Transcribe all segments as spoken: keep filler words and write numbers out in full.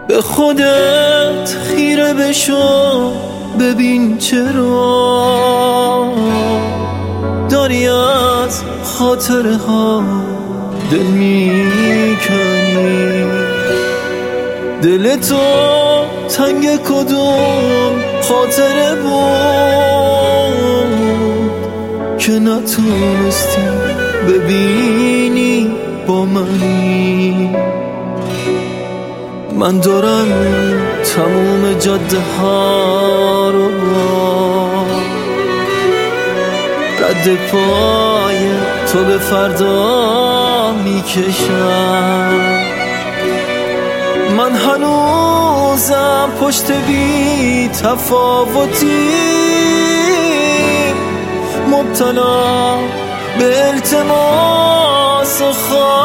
به خودت خیره بشو، ببین چرا داری از خاطره ها دل میکنی. دل تو تنگ کدوم خاطره بود که نتونستی ببینی با منی؟ من دارم تموم جاده ها رو با رد پای تو به فردا میکشم. من هنوزم پشت بی تفاوتی مبتلا به التماس و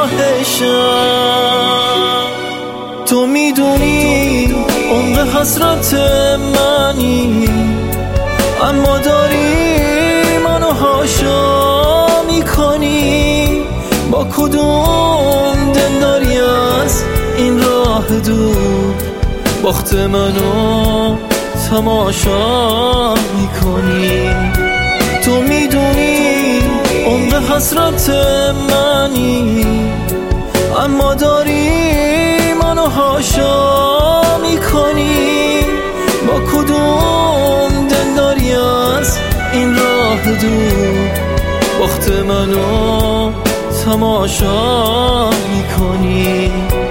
خواهشم. تو میدونی عمق حسرت منی، اما داری منو هاشا میکنی. با کدوم دل داری از این راه دور باخت منو تماشا میکنی؟ تو میدونی عمق حسرت منی، اما داری منو هاشا میکنی. با کدوم دل داری از این راه دور باخت منو تماشا میکنی؟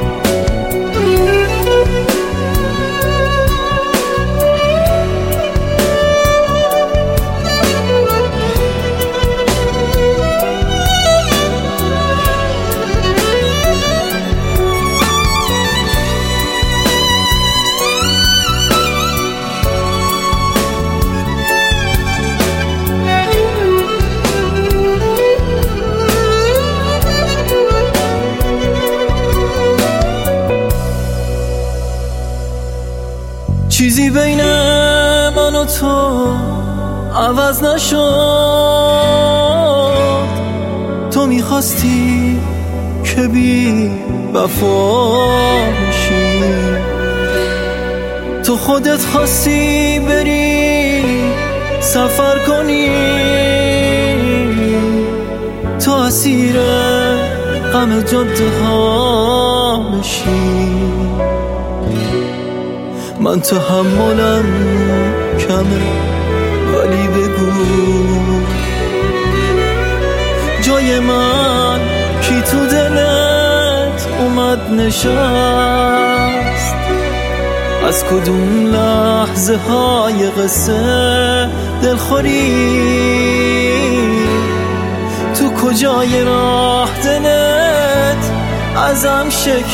چیزی بین من و تو عوض نشد. تو میخواستی که بی وفا بشی، تو خودت خواستی بری سفر کنی، تو اسیر غم جاده ها بشی. من تحملم کمه ولی بگو جای من کی تو دلت اومد نشست؟ از کدوم لحظه های قصه دلخوری؟ تو کجای راه دلت ازم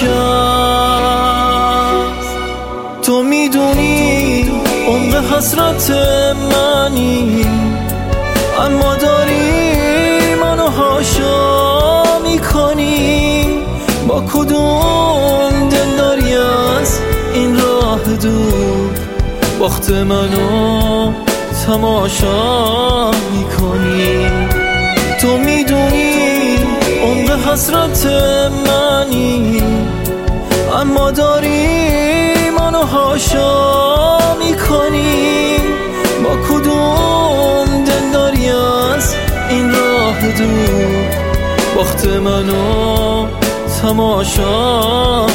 شکست؟ تو میدونی عمق حسرت منی، اما داری منو هاشا میکنی. با کدوم دل داری از این راه دور باخت منو تماشا میکنی؟ تو میدونی عمق حسرت منی، اما داری منو هاشا میکنی. با کدوم دل داری از این راه دور باخت منو تماشا